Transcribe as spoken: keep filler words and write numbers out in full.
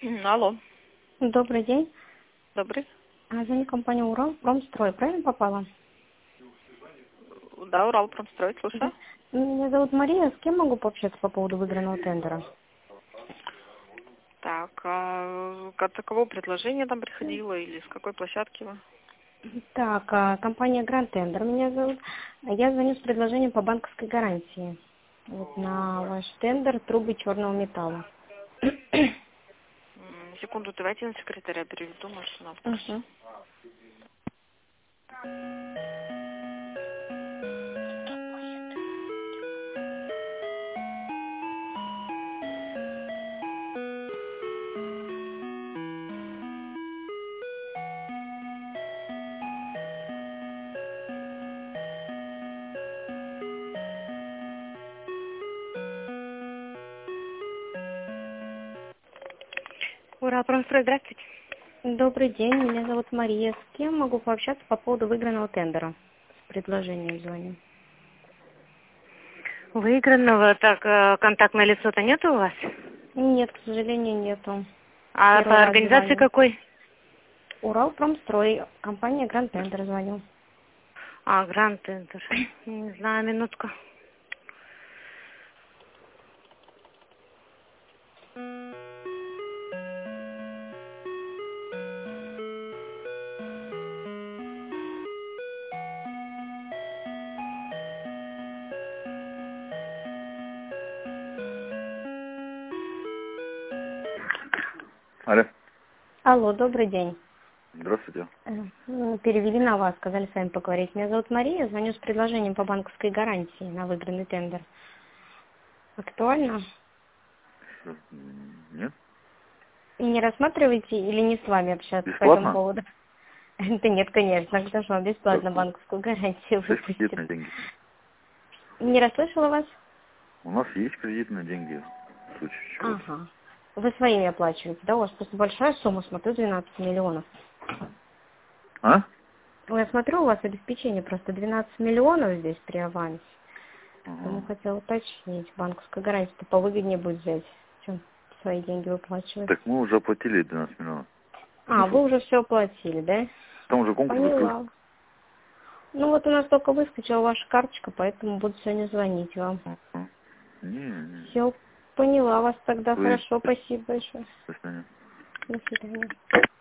Алло, Добрый день. добрый. А, Звоню компания Урал, Промстрой. Правильно попала? Да, Урал промстрой, Да. слушаю. Меня зовут Мария. С кем могу пообщаться по поводу выигранного тендера? Так, а от кого предложение там приходило или с какой площадки вы? Так, а, компания Гранд Тендер меня зовут. А Я звоню с предложением по банковской гарантии. Вот на ваш тендер трубы черного металла. М, Секунду, давайте на секретаря переведу, может, она в курсе. Угу. Ура, промстрой, здравствуйте. Добрый день. Меня зовут Мария. С кем могу пообщаться по поводу выигранного тендера? С предложением звоню. Выигранного, так, э, контактное лицо-то нет у вас? Нет, к сожалению, нету. А Первый по раз организации звоню. какой? Урал Промстрой. Компания Гранд Тендер звоню. А, Гранд Тендер. Не знаю, минутку. Алло. Алло, добрый день. Здравствуйте. Э, ну, Перевели на вас, сказали с вами поговорить. Меня зовут Мария, звоню с предложением по банковской гарантии на выигранный тендер. Актуально? Что, м, Нет? Не рассматриваете или не с вами общаться по этому Бесплатно? поводу? Да нет, конечно, кто же вам бесплатно Как? банковскую гарантию Есть выпустит? кредитные деньги. Не расслышала вас? У нас есть кредитные деньги. В случае чего. Ага. Вы своими оплачиваете, да? У вас просто большая сумма, смотрю, двенадцать миллионов. А? Ну, я смотрю, у вас обеспечение просто двенадцать миллионов здесь при авансе. Поэтому Ага. хотела уточнить, банковская гарантия-то повыгоднее будет взять, чем свои деньги выплачивать. Так мы уже оплатили двенадцать миллионов. А, Смысл? вы уже все оплатили, да? Там уже конкурс закрыт. Поняла. Ну вот у нас только выскочила ваша карточка, поэтому буду сегодня звонить вам. Ага. Не, не. Все, поняла вас тогда. Вы... Хорошо, спасибо большое. До свидания. До свидания.